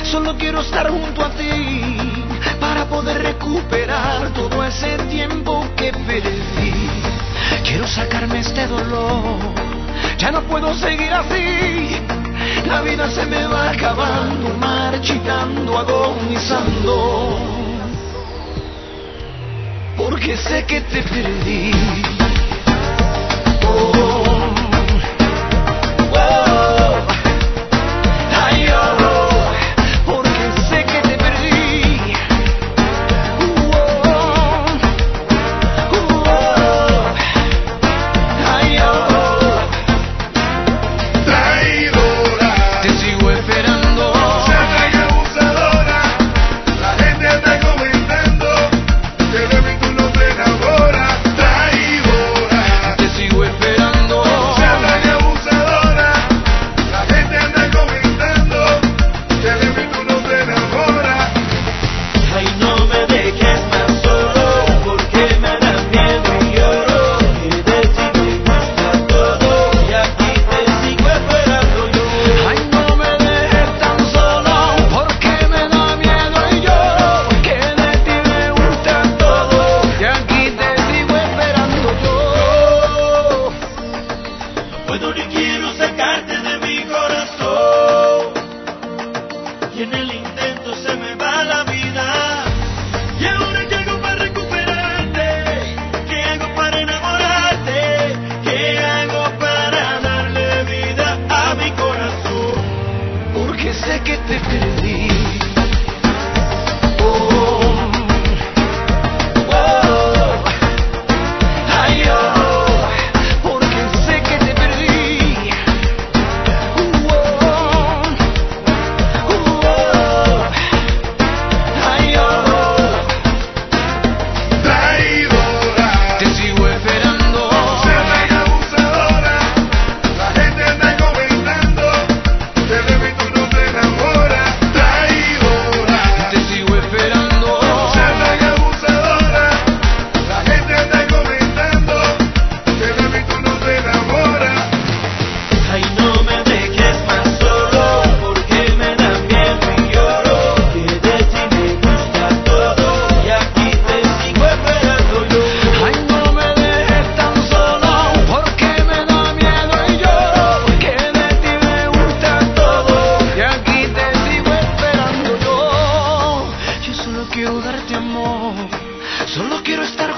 Solo quiero estar junto a ti para poder recuperar todo ese tiempo que perdí. Quiero sacarme este dolor, ya no puedo seguir así. La vida se me va acabando, marchitando, agonizando, porque sé que te perdí. Oh. Puedo ni quiero sacarte de mi corazón, y en el intento se me va la vida. ¿Y ahora qué hago para recuperarte? ¿Qué hago para enamorarte? ¿Qué hago para darle vida a mi corazón? Porque sé que te perdí. Quiero darte amor, solo quiero estar